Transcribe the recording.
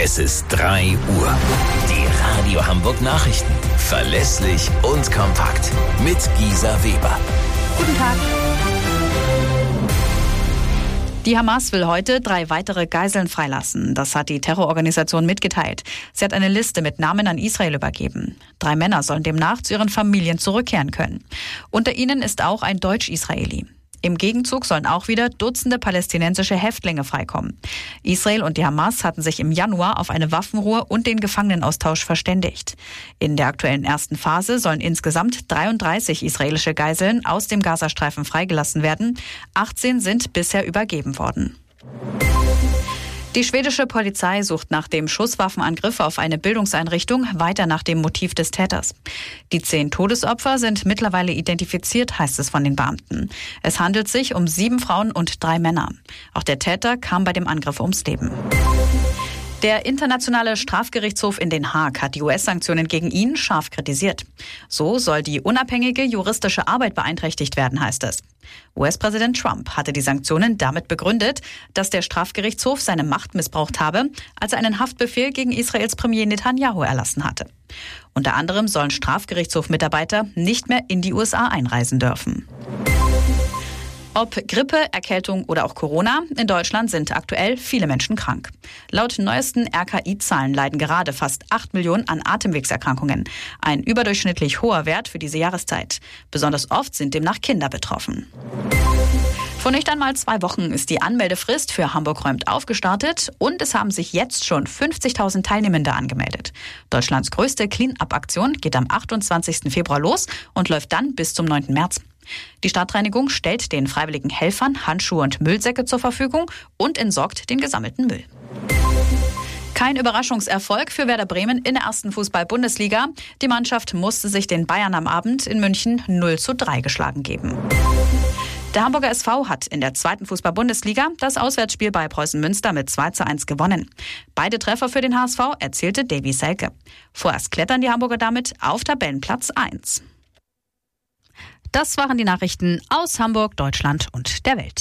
Es ist 3 Uhr. Die Radio Hamburg Nachrichten. Verlässlich und kompakt. Mit Gisa Weber. Guten Tag. Die Hamas will heute 3 weitere Geiseln freilassen. Das hat die Terrororganisation mitgeteilt. Sie hat eine Liste mit Namen an Israel übergeben. 3 Männer sollen demnach zu ihren Familien zurückkehren können. Unter ihnen ist auch ein Deutsch-Israeli. Im Gegenzug sollen auch wieder Dutzende palästinensische Häftlinge freikommen. Israel und die Hamas hatten sich im Januar auf eine Waffenruhe und den Gefangenenaustausch verständigt. In der aktuellen ersten Phase sollen insgesamt 33 israelische Geiseln aus dem Gazastreifen freigelassen werden. 18 sind bisher übergeben worden. Die schwedische Polizei sucht nach dem Schusswaffenangriff auf eine Bildungseinrichtung weiter nach dem Motiv des Täters. Die 10 Todesopfer sind mittlerweile identifiziert, heißt es von den Beamten. Es handelt sich um 7 Frauen und 3 Männer. Auch der Täter kam bei dem Angriff ums Leben. Der Internationale Strafgerichtshof in Den Haag hat die US-Sanktionen gegen ihn scharf kritisiert. So soll die unabhängige juristische Arbeit beeinträchtigt werden, heißt es. US-Präsident Trump hatte die Sanktionen damit begründet, dass der Strafgerichtshof seine Macht missbraucht habe, als er einen Haftbefehl gegen Israels Premier Netanyahu erlassen hatte. Unter anderem sollen Strafgerichtshof-Mitarbeiter nicht mehr in die USA einreisen dürfen. Ob Grippe, Erkältung oder auch Corona, in Deutschland sind aktuell viele Menschen krank. Laut neuesten RKI-Zahlen leiden gerade fast 8 Millionen an Atemwegserkrankungen. Ein überdurchschnittlich hoher Wert für diese Jahreszeit. Besonders oft sind demnach Kinder betroffen. Vor nicht einmal 2 Wochen ist die Anmeldefrist für Hamburg räumt aufgestartet und es haben sich jetzt schon 50.000 Teilnehmende angemeldet. Deutschlands größte Clean-Up-Aktion geht am 28. Februar los und läuft dann bis zum 9. März. Die Stadtreinigung stellt den freiwilligen Helfern Handschuhe und Müllsäcke zur Verfügung und entsorgt den gesammelten Müll. Kein Überraschungserfolg für Werder Bremen in der ersten Fußball-Bundesliga. Die Mannschaft musste sich den Bayern am Abend in München 0:3 geschlagen geben. Der Hamburger SV hat in der zweiten Fußball-Bundesliga das Auswärtsspiel bei Preußen Münster mit 2:1 gewonnen. Beide Treffer für den HSV erzielte Davy Selke. Vorerst klettern die Hamburger damit auf Tabellenplatz 1. Das waren die Nachrichten aus Hamburg, Deutschland und der Welt.